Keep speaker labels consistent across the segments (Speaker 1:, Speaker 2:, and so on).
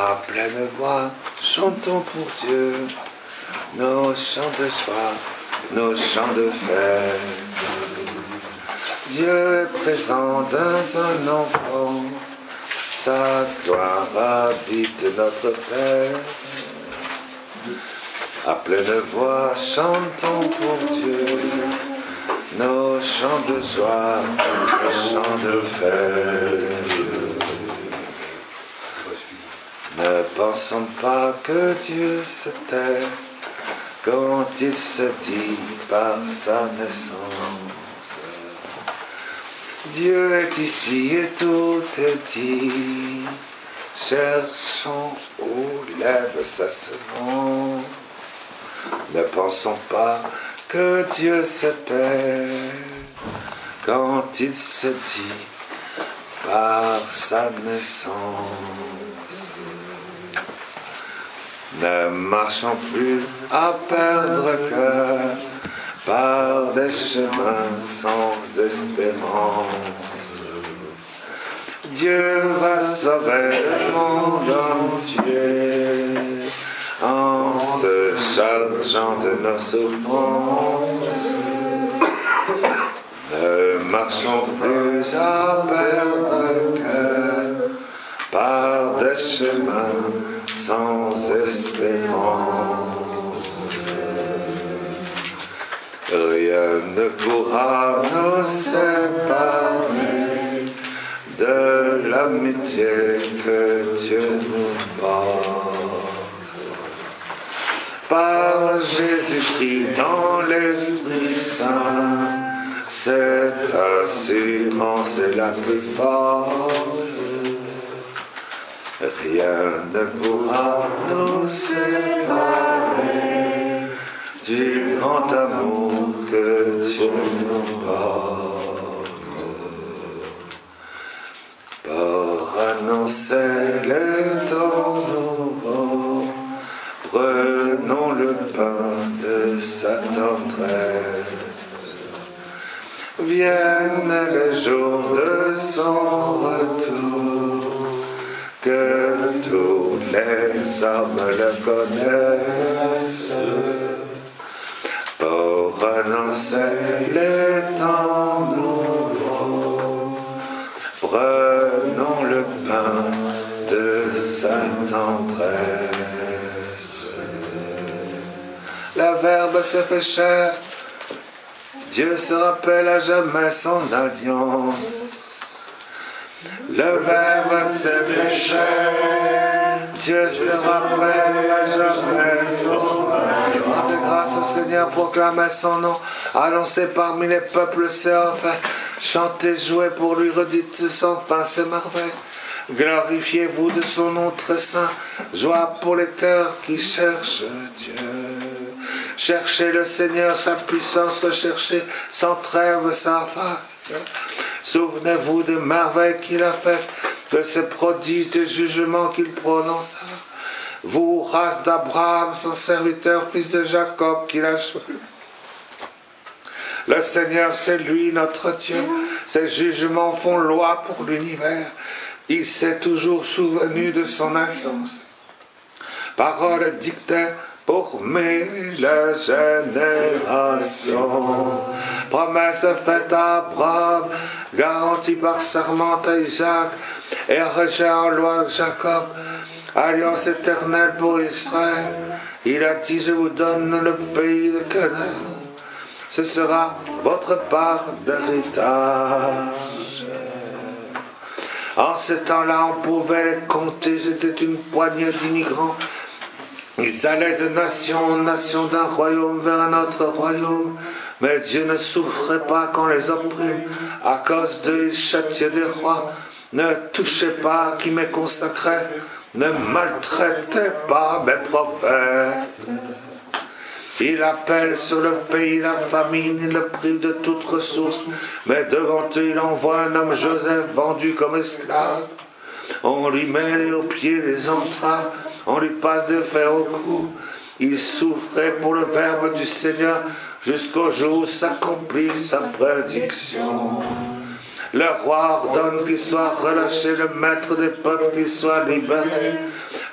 Speaker 1: À pleine voix, chantons pour Dieu nos chants de joie, nos chants de fête. Dieu est présent dans un enfant, sa gloire habite notre Père. À pleine voix, chantons pour Dieu nos chants de joie, nos chants de fête. Ne pensons pas que Dieu se tait quand il se dit par sa naissance. Dieu est ici et tout est dit. Cherchons où lève sa semence. Ne pensons pas que Dieu se tait quand il se dit par sa naissance. Ne marchons plus à perdre cœur par des chemins sans espérance. Dieu va sauver le monde entier en se chargeant de nos souffrances. Ne marchons plus à perdre cœur par des chemins sans espérance. Rien ne pourra nous séparer de l'amitié que Dieu nous porte. Par Jésus-Christ dans l'Esprit Saint, cette assurance est la plus forte. Rien ne pourra nous séparer du grand amour que Dieu nous porte. Pour annoncer les temps nouveaux, prenons le pain de sa tendresse. Viennent les jours de son retour, que tous les hommes le connaissent. Pour annoncer les temps nouveaux, prenons le pain de sa tendresse. La Verbe se fait chair, Dieu se rappelle à jamais son alliance. Le Verbe se fait chair, Dieu se rappelle à jamais son alliance. Rendez grâce au Seigneur, proclamez son nom, annoncez parmi les peuples ses œuvres, chantez, jouez pour lui, redites sans fin ses merveilles. Glorifiez-vous de son nom très saint, joie pour les cœurs qui cherchent Dieu. Cherchez le Seigneur, sa puissance, recherchez sans trêve sa face. Souvenez-vous des merveilles qu'il a faites, de ses prodiges, des jugements qu'il prononça. Vous, race d'Abraham, son serviteur, fils de Jacob, qu'il a choisi. Le Seigneur, c'est lui notre Dieu. Ses jugements font loi pour l'univers. Il s'est toujours souvenu de son alliance. Parole dictée pour mille générations. Promesse faite à Abraham, garantie par serment à Isaac, et rejet en loi à Jacob. Alliance éternelle pour Israël. Il a dit, je vous donne le pays de Canaan. Ce sera votre part d'héritage. En ce temps-là, on pouvait les compter, c'était une poignée d'immigrants. Ils allaient de nation en nation, d'un royaume vers un autre royaume. Mais Dieu ne souffrait pas qu'on les opprime. À cause d'eux, il châtiait des rois. Ne touchez pas à qui m'est consacré. Ne maltraitez pas mes prophètes. Il appelle sur le pays la famine, il le prive de toute ressource. Mais devant eux, il envoie un homme, Joseph, vendu comme esclave. On lui met aux pieds les entraves, on lui passe des fers au cou. Il souffrait pour le verbe du Seigneur jusqu'au jour où s'accomplit sa prédiction. Le roi ordonne qu'il soit relâché, le maître des peuples qu'il soit libéré.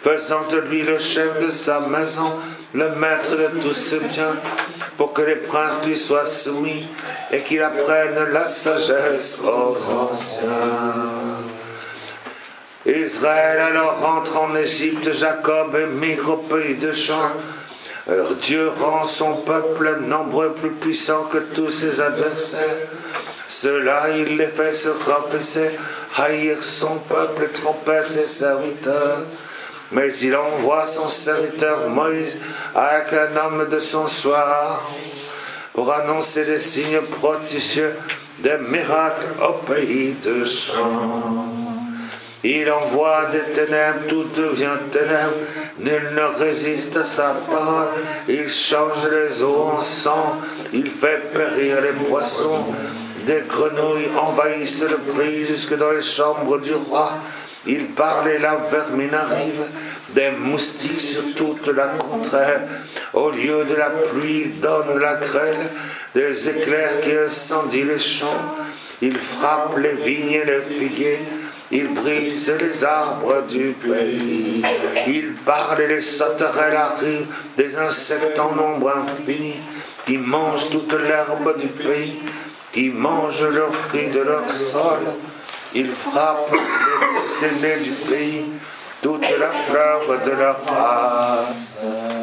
Speaker 1: faisant de lui le chef de sa maison, le maître de tous ses biens, pour que les princes lui soient soumis et qu'il apprenne la sagesse aux anciens. Israël alors rentre en Égypte, Jacob émigre au pays de Champ. Alors Dieu rend son peuple nombreux, plus puissant que tous ses adversaires. Cela, il les fait se rabaisser, haïr son peuple et tromper ses serviteurs. Mais il envoie son serviteur Moïse avec un homme de son soir pour annoncer des signes prodigieux, des miracles au pays de Champ. Il envoie des ténèbres, tout devient ténèbres, nul ne résiste à sa parole. Il change les eaux en sang, il fait périr les poissons. Des grenouilles envahissent le pays jusque dans les chambres du roi. Il parle et la vermine arrive, des moustiques sur toute la contrée. Au lieu de la pluie, il donne la grêle, des éclairs qui incendient les champs. Il frappe les vignes et les figuiers. Il brise les arbres du pays. Il parle et les sauterelles arrivent, des insectes en nombre infini, qui mangent toute l'herbe du pays, qui mangent leurs fruits de leur sol. Il frappe les décennés du pays, toute la fleur de leur race.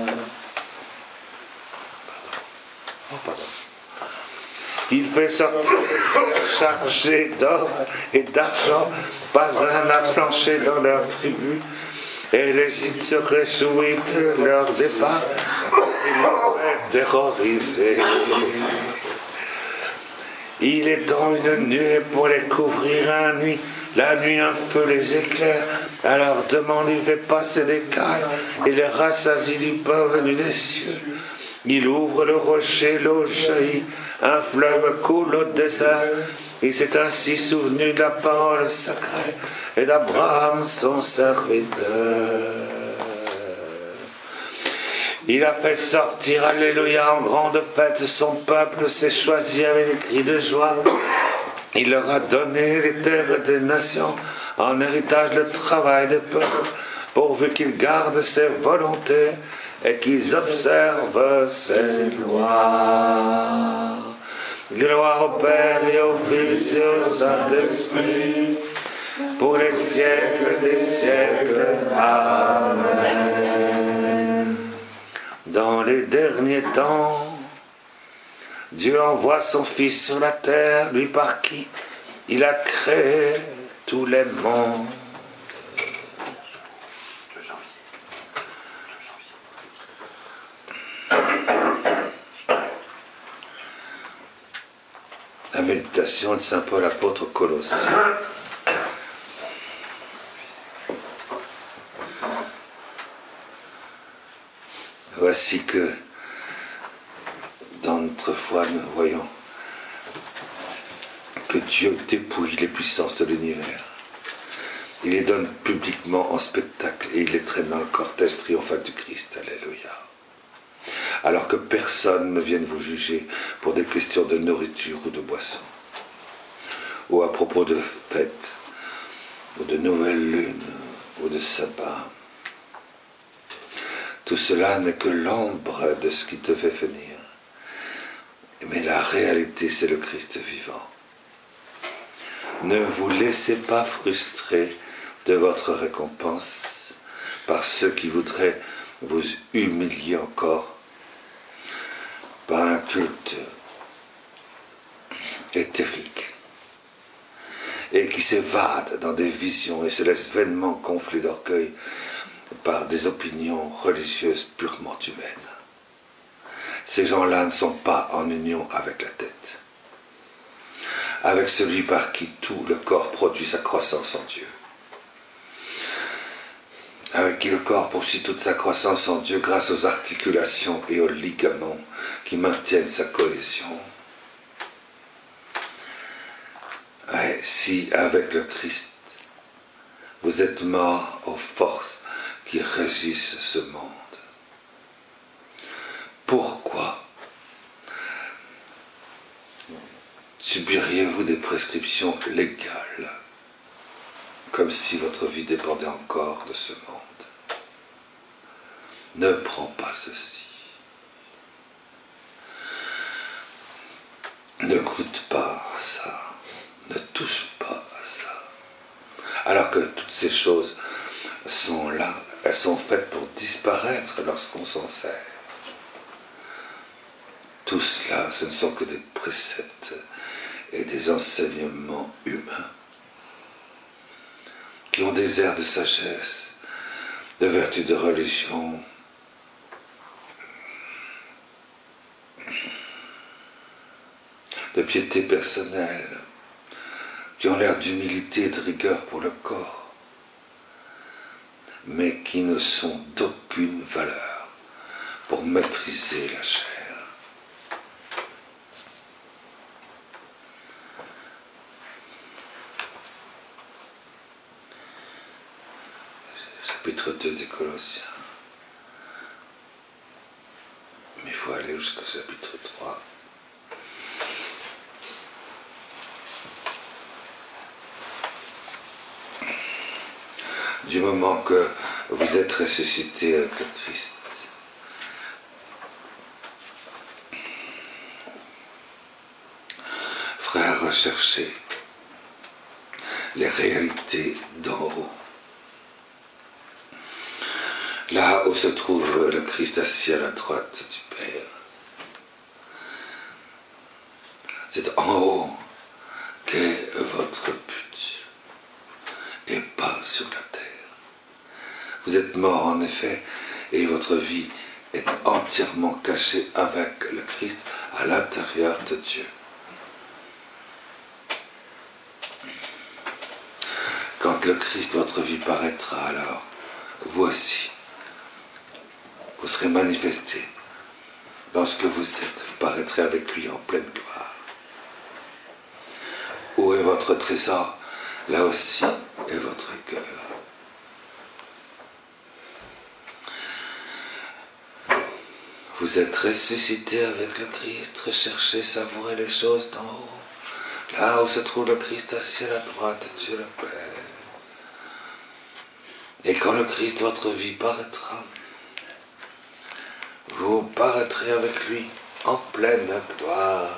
Speaker 1: Pardon. Il fait sortir les cerfs chargés d'or et d'argent, pas un n'a flanché dans leur tribu, et l'Égypte se réjouit de leur départ, il les fait terroriser. Il étend une nuée pour les couvrir à nuit, la nuit un feu les éclaire, à leur demande il fait passer des cailles, et les rassasie du pain venu des cieux. Il ouvre le rocher, l'eau jaillit, un fleuve coule au désert. Il s'est ainsi souvenu de la parole sacrée et d'Abraham son serviteur. Il a fait sortir, alléluia, en grande fête son peuple, s'est choisi avec des cris de joie. Il leur a donné les terres des nations, en héritage le travail des peuples, pourvu qu'ils gardent ses volontés et qu'ils observent ses lois. Gloire au Père et au Fils et au Saint-Esprit, pour les siècles des siècles. Amen. Dans les derniers temps, Dieu envoie son Fils sur la terre, lui par qui il a créé tous les mondes. La méditation de saint Paul apôtre aux Colossiens. Voici que dans notre foi nous voyons que Dieu dépouille les puissances de l'univers. Il les donne publiquement en spectacle et il les traîne dans le cortège triomphal du Christ. Alléluia. Alors que personne ne vienne vous juger pour des questions de nourriture ou de boisson, ou à propos de fêtes, ou de nouvelles lunes, ou de sabbat. Tout cela n'est que l'ombre de ce qui devait venir. Mais la réalité, c'est le Christ vivant. Ne vous laissez pas frustrer de votre récompense par ceux qui voudraient vous humilier encore par un culte éthérique et qui s'évade dans des visions et se laisse vainement gonfler d'orgueil par des opinions religieuses purement humaines. Ces gens-là ne sont pas en union avec la tête, avec celui par qui tout le corps produit sa croissance en Dieu, avec qui le corps poursuit toute sa croissance en Dieu grâce aux articulations et aux ligaments qui maintiennent sa cohésion. Ouais, si avec le Christ vous êtes morts aux forces qui régissent ce monde, pourquoi subiriez-vous des prescriptions légales comme si votre vie dépendait encore de ce monde? ne prends pas ceci. Ne goûte pas à ça. Ne touche pas à ça. Alors que toutes ces choses sont là, elles sont faites pour disparaître lorsqu'on s'en sert. Tout cela, ce ne sont que des préceptes et des enseignements humains qui ont des airs de sagesse, de vertu de religion, de piété personnelle, qui ont l'air d'humilité et de rigueur pour le corps, mais qui ne sont d'aucune valeur pour maîtriser la chair. Chapitre 2 des Colossiens. Mais il faut aller jusqu'au chapitre 3. Du moment que vous êtes ressuscité avec le Christ, frères, recherchez les réalités d'en haut. Là où se trouve le Christ assis à la droite du Père. C'est en haut qu'est votre but, et pas sur la terre. Vous êtes mort en effet, et votre vie est entièrement cachée avec le Christ à l'intérieur de Dieu. Quand le Christ, votre vie, paraîtra, alors, vous aussi, vous serez manifestés dans ce que vous êtes. Vous paraîtrez avec lui en pleine gloire. Où est votre trésor? Là aussi est votre cœur. Vous êtes ressuscité avec le Christ. Recherchez, savourez les choses d'en haut. Là où se trouve le Christ assis à la droite de Dieu le Père. Et quand le Christ, votre vie, paraîtra, vous paraîtrez avec lui en pleine gloire.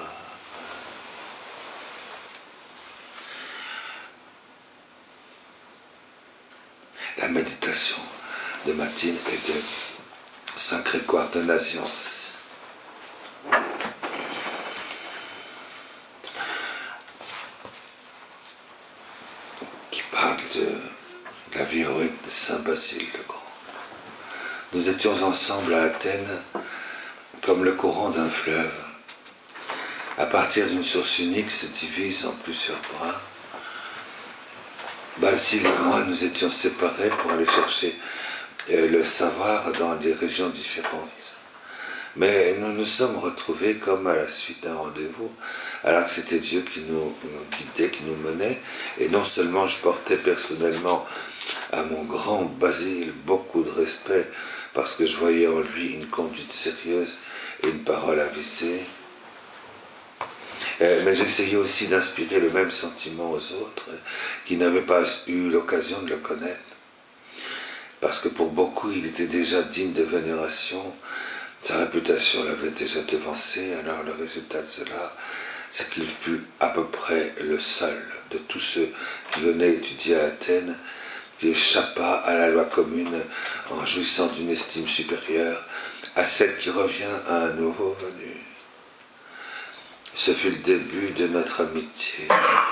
Speaker 1: La méditation de Matine et de Saint Grégoire de Nazianze. Qui parle de la vie héroïque de Saint Basile le Grand. Nous étions ensemble à Athènes comme le courant d'un fleuve. À partir d'une source unique se divise en plusieurs bras. Basile et moi, nous étions séparés pour aller chercher le savoir dans des régions différentes. Mais nous nous sommes retrouvés comme à la suite d'un rendez-vous, alors que c'était Dieu qui nous guidait, qui nous menait, et non seulement je portais personnellement à mon grand Basile beaucoup de respect, parce que je voyais en lui une conduite sérieuse et une parole avisée, mais j'essayais aussi d'inspirer le même sentiment aux autres qui n'avaient pas eu l'occasion de le connaître, parce que pour beaucoup il était déjà digne de vénération. Sa réputation l'avait déjà devancé, alors le résultat de cela, c'est qu'il fut à peu près le seul de tous ceux qui venaient étudier à Athènes, qui échappa à la loi commune en jouissant d'une estime supérieure à celle qui revient à un nouveau venu. Ce fut le début de notre amitié.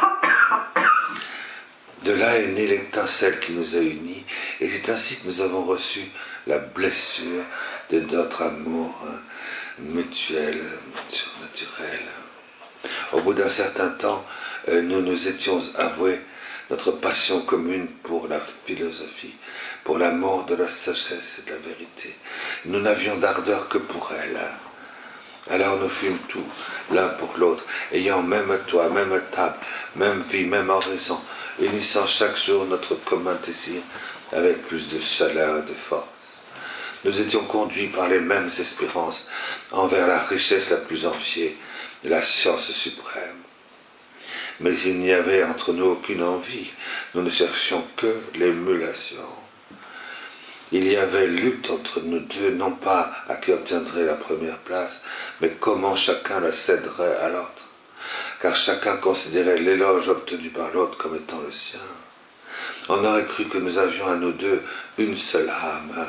Speaker 1: De là est née l'étincelle qui nous a unis, et c'est ainsi que nous avons reçu la blessure de notre amour mutuel, surnaturel. Au bout d'un certain temps, nous nous étions avoués notre passion commune pour la philosophie, pour l'amour de la sagesse et de la vérité. Nous n'avions d'ardeur que pour elle. Alors nous fûmes tout, l'un pour l'autre, ayant même toit, même table, même vie, même oraison, unissant chaque jour notre commun désir avec plus de chaleur et de force. Nous étions conduits par les mêmes espérances envers la richesse la plus enviée, la science suprême. Mais il n'y avait entre nous aucune envie, nous ne cherchions que l'émulation. il y avait lutte entre nous deux, non pas à qui obtiendrait la première place, mais comment chacun la céderait à l'autre. Car chacun considérait l'éloge obtenu par l'autre comme étant le sien. On aurait cru que nous avions à nous deux une seule âme,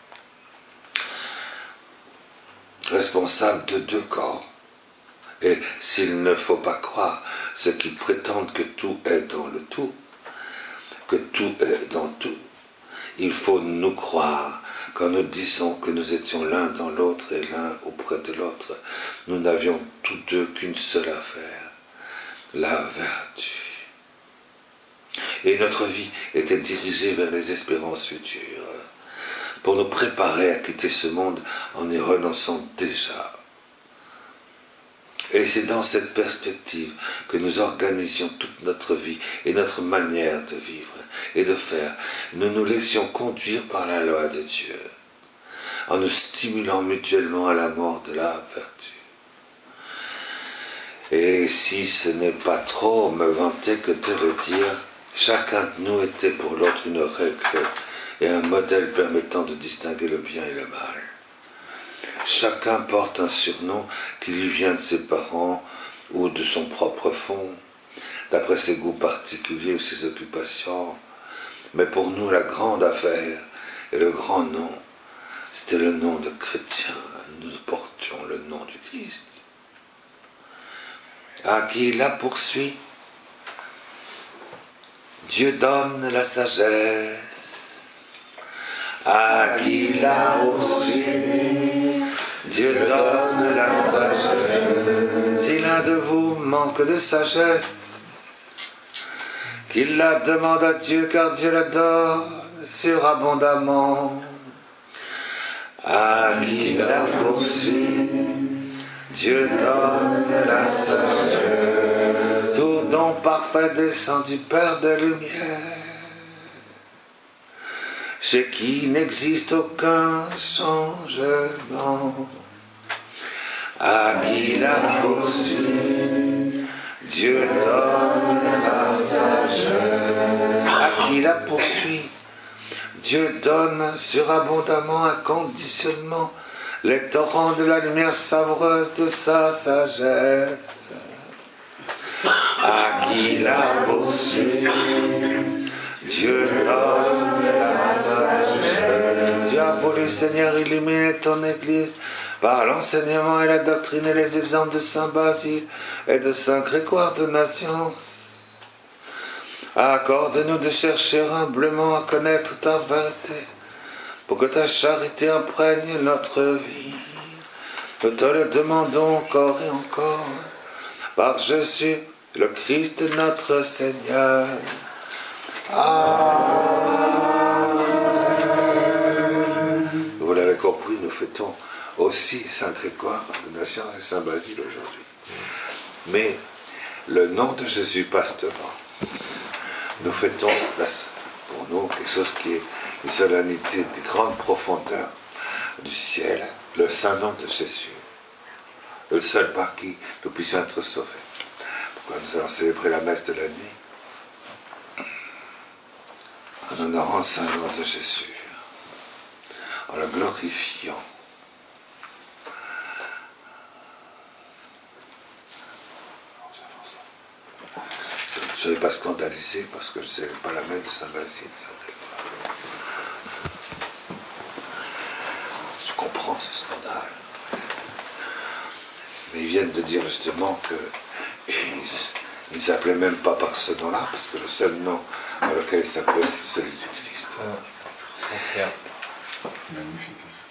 Speaker 1: responsable de deux corps. Et s'il ne faut pas croire ceux qui prétendent que tout est dans le tout, que tout est dans tout, il faut nous croire quand nous disons que nous étions l'un dans l'autre et l'un auprès de l'autre. Nous n'avions tous deux qu'une seule affaire, la vertu. Et notre vie était dirigée vers les espérances futures, pour nous préparer à quitter ce monde en y renonçant déjà. Et c'est dans cette perspective que nous organisions toute notre vie et notre manière de vivre et de faire. Nous nous laissions conduire par la loi de Dieu, en nous stimulant mutuellement à la mort de la vertu. Et si ce n'est pas trop me vanter que de le dire, chacun de nous était pour l'autre une règle et un modèle permettant de distinguer le bien et le mal. Chacun porte un surnom qui lui vient de ses parents ou de son propre fond, d'après ses goûts particuliers ou ses occupations. Mais pour nous, la grande affaire et le grand nom, c'était le nom de chrétien. Nous portions le nom du Christ. À qui la poursuit, Dieu donne la sagesse. À qui la poursuit, Dieu donne la sagesse. Si l'un de vous manque de sagesse, qu'il la demande à Dieu, car Dieu la donne surabondamment. À qui la poursuit, Dieu donne la sagesse. Tout don parfait descend du Père de lumière, chez qui n'existe aucun changement. À qui la poursuit, Dieu donne la sagesse. À qui la poursuit, Dieu donne surabondamment, inconditionnellement, les torrents de la lumière savoureuse de sa sagesse. À qui la poursuit, Dieu donne la sagesse. Dieu a voulu, Seigneur, illuminer ton Église par l'enseignement et la doctrine et les exemples de Saint Basile et de Saint Grégoire de Nazianze. Accorde-nous de chercher humblement à connaître ta vérité, pour que ta charité imprègne notre vie. Nous te le demandons encore et encore, par Jésus, le Christ notre Seigneur. Amen. Vous l'avez compris, nous fêtons aussi Saint Grégoire de Nazianze et Saint Basile aujourd'hui. Mais le nom de Jésus passe devant. Nous fêtons pour nous quelque chose qui est une solennité de grande profondeur du ciel, le saint nom de Jésus, le seul par qui nous puissions être sauvés. Pourquoi nous allons célébrer la messe de la nuit en honorant le saint nom de Jésus, en le glorifiant. Je ne vais pas scandaliser parce que je ne sais pas la messe de Saint Basile, Saint Grégoire. Je comprends ce scandale. Mais ils viennent de dire justement qu'ils ne s'appelaient même pas par ce nom-là, parce que le seul nom dans lequel ils s'appelaient, c'est celui du Christ.
Speaker 2: Magnifique.